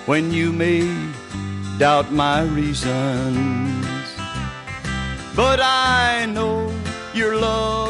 when you may doubt my reasons. But I know your love